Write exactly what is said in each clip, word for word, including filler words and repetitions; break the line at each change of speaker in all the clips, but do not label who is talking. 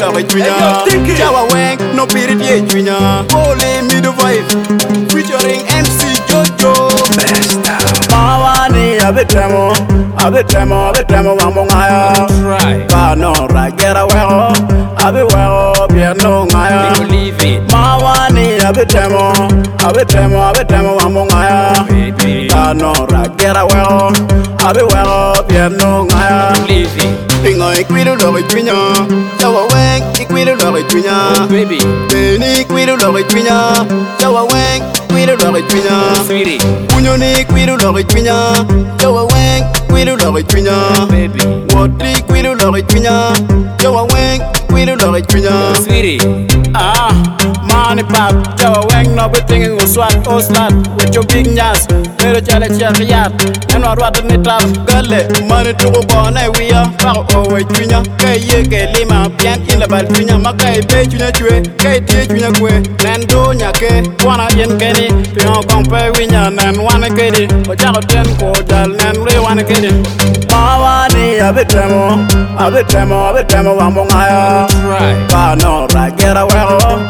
love it twinya. Jawa wang no period ye twinya. Holy me the vibe featuring M C Jojo.
Best time.
Mawani abe tremo, abe tremo, abe tremo wamongaya.
Try.
Ba no ra get away, abe well bien no ngaya.
Believe it.
Mawani abe tremo, abe tremo, abe tremo wamongaya.
Baby.
Ba no ra get away, abe well bien no ngaya.
Believe it.
Pingo iquilu love twinya, jawa wang iquilu love twinya.
Baby.
Beni iquilu love twinya, jawa wang iquilu love twinya.
Sweetie.
Unyoni iquilu love twinya, jawa wang iquilu love twinya.
Baby.
Woti iquilu love twinya, jawa wang iquilu love twinya.
Sweetie.
Ah, money pop, jawa wang no be thinking swat or slat with your big nyas. Little challenge yat, and what what the tab gullet, money to go on a we are power over twinya. Kay ye gay lima, pian in the baltwinya, Makai pay tuna tue, Kay tea tuna que, Nando nyake, one again kenny, Pion compare winner, and one a kitty, or Jalo ten quartal, and we one a kitty. Mawani, a bit tremo, a bit tremo, a bit tremo, among higher.
Try.
Ba no, I get away,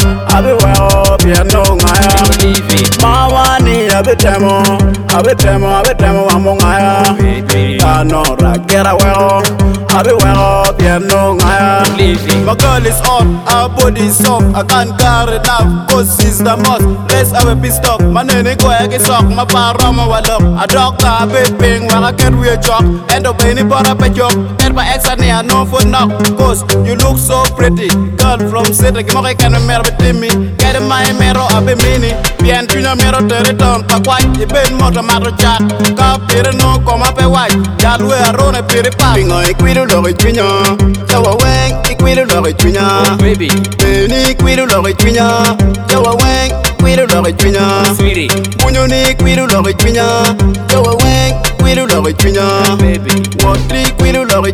I be well, piano, I
Believe it.
Mawani, a bit tremo, a bit tremo, a bit tremo, among higher.
Baby.
I know I get away, I be well, piano, I
Believe it.
My girl is on, her body is soft. I can't get enough, cause she's the most. Let's have a piece of my nene go egg sock, my parama wallow. A doctor, a bit ping, when I get real chalk. And the penny bought up a job. Get my ex and I know for now. Cause you look so pretty. Girl from City, Kimori can a mirror with me. Get my mirror up a mini. Pian tuna mirror to return. A white, you been motor matter chat. Cup, here no come up a white. Yadu a run a piri pang. I quit a love it, Jawa wang, equal love it,
Baby.
Beni quit a love it, Jawa wang, quit a love it,
Sweetie.
Unyoni quit a love it, Jawa wang, quit a love it,
Baby.
Woti quit a love it,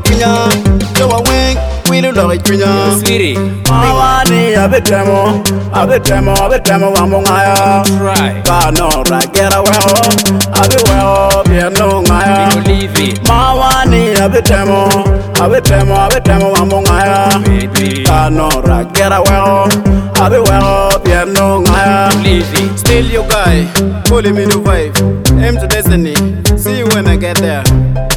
Jawa wang, quit a love it,
Sweetie.
Mawani, a bit tremo, a bit tremo, a bit tremo, wamongaya.
Try.
Ba no, I get away, I be well, piano, I
Believe it.
Mawani, a bit tremo, a bit tremo, a bit tremo, wamongaya.
Baby.
I know I get away, I be well, piano, I
Believe it.
Still your guy, pulling me to vibe, aim to destiny. See you when I get there.